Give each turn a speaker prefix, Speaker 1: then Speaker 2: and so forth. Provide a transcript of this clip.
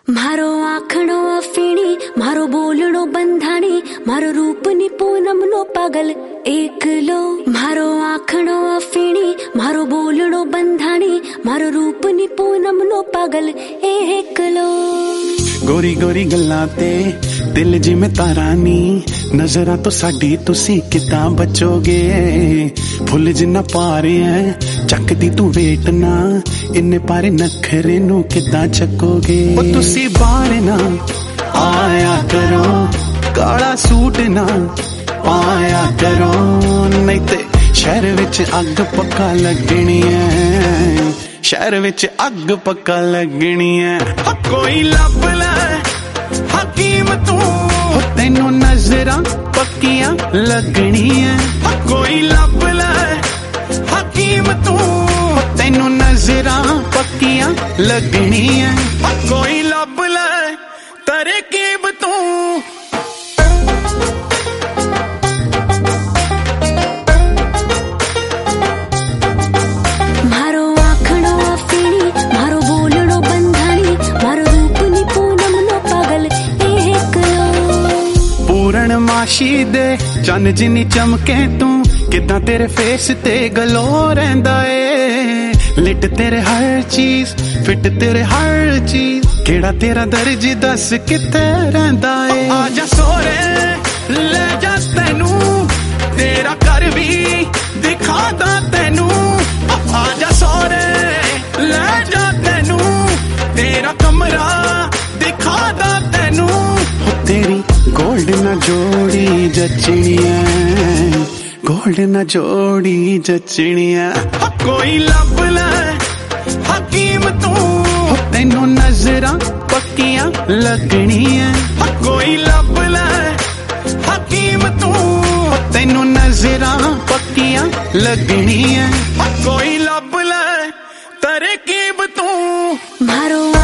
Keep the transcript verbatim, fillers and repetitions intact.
Speaker 1: मारो आखणो अफीणी, मारो बोलणो बंधाणी, मारो रूप नी पूनम नो पागल एकलो। मारो आखणो अफीणी, मारो बोलणो बंधाणी, मारो रूप नी पूनम नो पागल एकलो।
Speaker 2: गोरी गोरी गल्लां ते दिल जिमें तारा नी, नजरां तो साडी तुसी किदां बचोगे। फुल जिन्ना पारे है चकदी तू वेट ना, इन्ने पारे नखरे नू किदां चकोगे। ओ तुसी बाहर ना आया करो, काला सूट ना पाया करो, नहीं ते शहर विच अग पक्का लगनी है, शहर विच अग पक्का लगनी है। कोई लब ले हकीम तू, तेनू नजरां पक्कियां लगनी है। कोई लब ले हकीम तू, तेनू नजरां पक्कियां लगनी है। कोई लब ले तरकीब तू।
Speaker 1: मारो आखणो अफीणी, मारो बोलणो बंधाणी, मारो रूप नी पूनम नो पागल एकलो।
Speaker 2: पूरणमाशी दे चन्न जिन्नी चमके तू, किदां तेरे फेस ते गलो रहिंदा ए। लिट तेरे हर चीज, फिट तेरे हर चीज, केड़ा तेरा दर्ज दस किथे रहिंदा ए। आजा सोरे ले जा तैनू, तेरा घर भी दिखादा तैनू। आजा सोरे ले जा तैनू, तेरा कमरा दिखादा तैनू। तेरी गोल्ड ना जोड़ी जचनी है, गोल्ड ना जोड़ी जचनी है। कोई लब ले हकीम तू, तेनू नजरां पक्कियां लगनी है। कोई लब ले हकीम तू, तेनू नजरां पक्कियां लगनी है। कोई लब ले तरकीब तू।
Speaker 1: मारो